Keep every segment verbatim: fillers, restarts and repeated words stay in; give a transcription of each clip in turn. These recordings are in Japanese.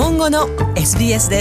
本語の エスビーエス です。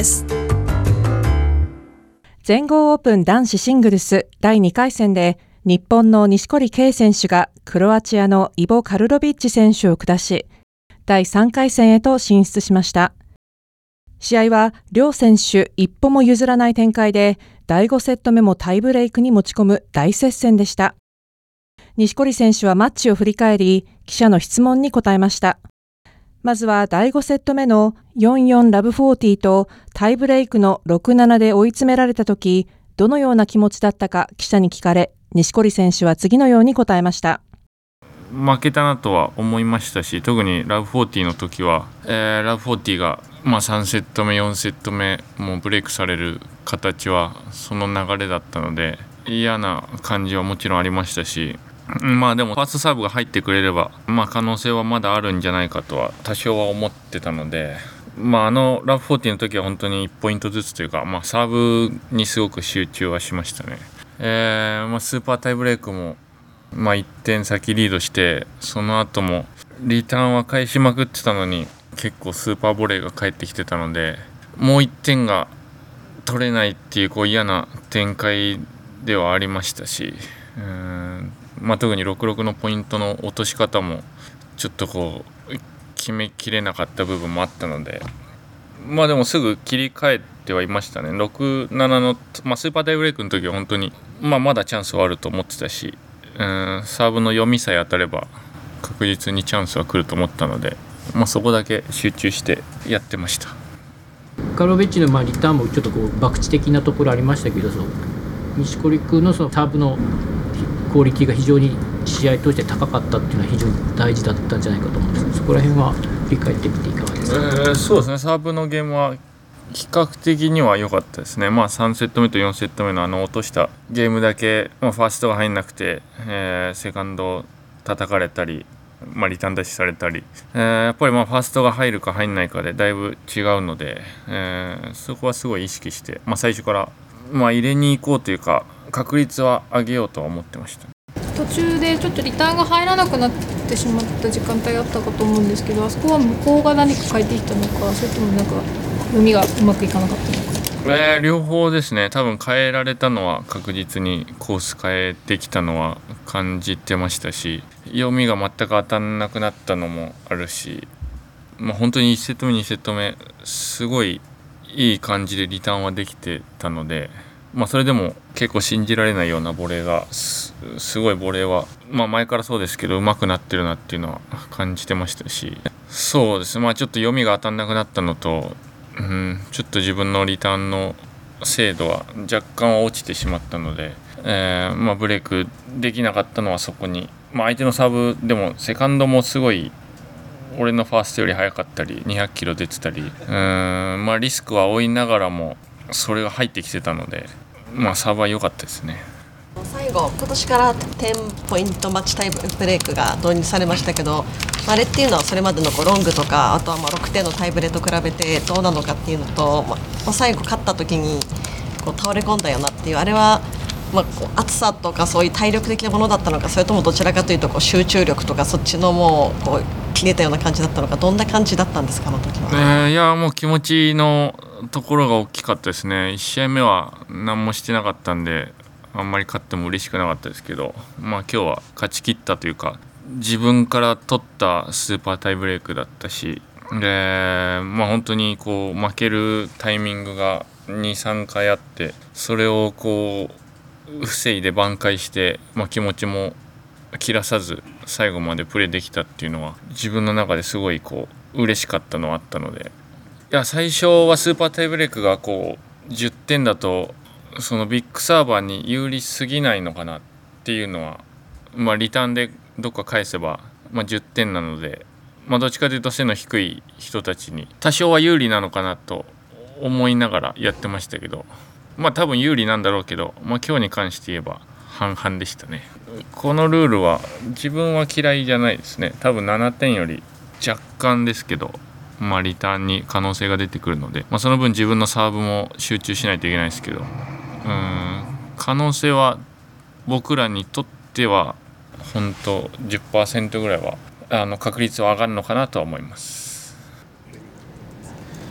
全豪オープン男子シングルスだいにかい戦で日本の錦織圭選手がクロアチアのイボ・カルロビッチ選手を下し、だいさんかい戦へと進出しました。試合は両選手一歩も譲らない展開で、だいごセット目もタイブレイクに持ち込む大接戦でした。錦織選手はマッチを振り返り、記者の質問に答えました。まずはだいごセット目の よんたいよん ラブフォーティーとタイブレイクのろくたいななで追い詰められたとき、どのような気持ちだったか記者に聞かれ、錦織選手は次のように答えました。 負けたなとは思いましたし、特にラブフォーティーの時は、えー、ラブフォーティーが、まあ、さんセット目よんセット目もうブレイクされる形はその流れだったので、嫌な感じはもちろんありましたし、まあでもファーストサーブが入ってくれれば、まあ、可能性はまだあるんじゃないかとは多少は思ってたので、まあ、あのラブフォーティーの時は本当にいちポイントずつというか、まあ、サーブにすごく集中はしましたね。えーまあ、スーパータイブレイクも、まあ、いってん先リードして、その後もリターンは返しまくってたのに結構スーパーボレーが返ってきてたので、もういってんが取れないっていう、こう嫌な展開ではありましたし、うーんまあ、特にろくろくのポイントの落とし方もちょっとこう決めきれなかった部分もあったので、まあでもすぐ切り替えてはいましたね。ろくななの、まあ、スーパータイブレイクの時は本当に、まあ、まだチャンスはあると思ってたし、うんサーブの読みさえ当たれば確実にチャンスは来ると思ったので、まあ、そこだけ集中してやってました。 カロベッチのまあリターンもちょっとこう博打的なところありましたけど、その錦織君のそのサーブのクオリティが非常に試合として高かったっていうのは非常に大事だったんじゃないかと思うんですけど、そこら辺は振り返ってみていかがですか。 えー、そうですね、サーブのゲームは比較的には良かったですね。まあ、さんセット目とよんセット目のあの落としたゲームだけ、まあ、ファーストが入んなくて、えー、セカンド叩かれたり、まあ、リターン出しされたり、えー、やっぱりまあファーストが入るか入んないかでだいぶ違うので、えー、そこはすごい意識して、まあ、最初からまあ入れに行こうというか確率は上げようとは思ってました。 途中でちょっとリターンが入らなくなってしまった時間帯あったかと思うんですけど、あそこは向こうが何か変えていったのか、それともなんか読みがうまくいかなかったのか。 えー、両方ですね。多分変えられたのは確実にコース変えてきたのは感じてましたし、読みが全く当たんなくなったのもあるし、まあ、本当にいちセット目にセット目すごいいい感じでリターンはできてたので、まあ、それでも結構信じられないようなボレーが す, すごいボレーは、まあ、前からそうですけど上手くなってるなっていうのは感じてましたし、そうですね、まあ、ちょっと読みが当たんなくなったのと、うん、ちょっと自分のリターンの精度は若干は落ちてしまったので、えーまあ、ブレイクできなかったのはそこに、まあ、相手のサーブでもセカンドもすごい俺のファーストより速かったりにひゃくキロ出てたり、うーん、まあ、リスクは負いながらもそれが入ってきてたので、まあ、サーブは良かったですね。 最後今年からじゅうポイントマッチタイブレイクが導入されましたけど、あれっていうのはそれまでのこうロングとか、あとはまあろくてんのタイブレと比べてどうなのかっていうのと、まあ、最後勝った時にこう倒れ込んだよなっていう、あれはまあこう暑さとかそういう体力的なものだったのか、それともどちらかというとこう集中力とかそっちのもうこう切れたような感じだったのか、どんな感じだったんですか、あの時は。 えー、いやもう気持ちのところが大きかったですね。いち試合目は何もしてなかったんであんまり勝っても嬉しくなかったですけど、まあ、今日は勝ち切ったというか自分から取ったスーパータイブレイクだったし、で、まあ、本当にこう負けるタイミングがにさんかいあって、それをこう防いで挽回して、まあ、気持ちも切らさず最後までプレーできたっていうのは自分の中ですごいこう嬉しかったのはあったので、いや最初はスーパータイブレイクがこうじゅってんだとそのビッグサーバーに有利すぎないのかなっていうのは、まあ、リターンでどっか返せば、まあ、じゅってんなので、まあ、どっちかというと背の低い人たちに多少は有利なのかなと思いながらやってましたけど、まあ多分有利なんだろうけど、まあ、今日に関して言えば半々でしたね。このルールは自分は嫌いじゃないですね。多分ななてんより若干ですけど、まあ、リターンに可能性が出てくるので、まあ、その分自分のサーブも集中しないといけないですけど、うーん可能性は僕らにとっては本当 じゅっパーセント ぐらいはあの確率は上がるのかなとは思います。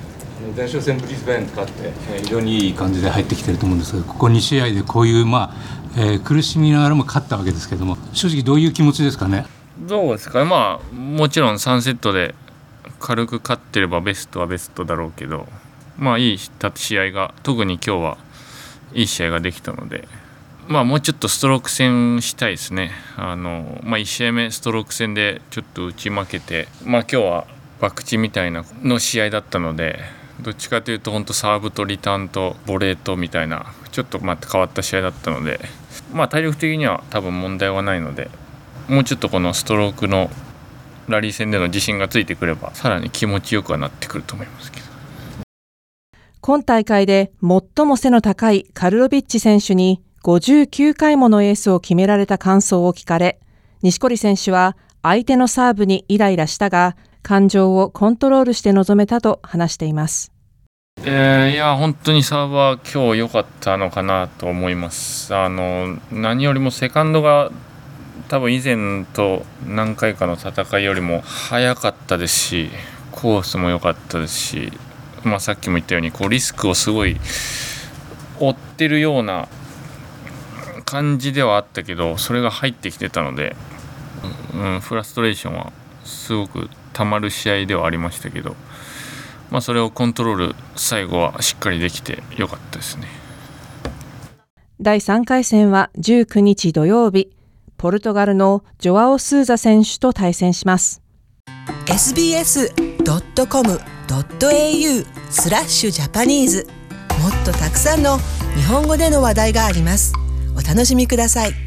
前哨戦ブリスベン勝って、えー、非常にいい感じで入ってきてると思うんですけど、ここに試合でこういう、まあえー、苦しみながらも勝ったわけですけども、正直どういう気持ちですかね。 どうですかね、まあもちろんさんセットで軽く勝ってればベストはベストだろうけど、まあいい試合が、特に今日はいい試合ができたので、まあもうちょっとストローク戦したいですね。あの、まあ、いち試合目ストローク戦でちょっと打ち負けて、まあ今日は博打みたいなの試合だったので、どっちかというと本当サーブとリターンとボレーとみたいなちょっとまた変わった試合だったので、まあ体力的には多分問題はないので、もうちょっとこのストロークのラリー戦での自信がついてくればさらに気持ちよくはなってくると思いますけど。 今大会で最も背の高いカルロビッチ選手にごじゅうきゅうかいものエースを決められた感想を聞かれ、錦織選手は相手のサーブにイライラしたが、感情をコントロールして臨めたと話しています。 えー、いや本当にサーブは今日良かったのかなと思います。あの何よりもセカンドが多分以前と何回かの戦いよりも早かったですし、コースも良かったですし、まあ、さっきも言ったようにこうリスクをすごい追ってるような感じではあったけど、それが入ってきてたので、うん、フラストレーションはすごくたまる試合ではありましたけど、まあ、それをコントロール最後はしっかりできて良かったですね。 だいさんかい戦はじゅうくにち土曜日、ポルトガルのジョアオ・スーザ選手と対戦します。 エスビーエスドットコムドットエーユー スラッシュジャパニーズ、もっとたくさんの日本語での話題があります。お楽しみください。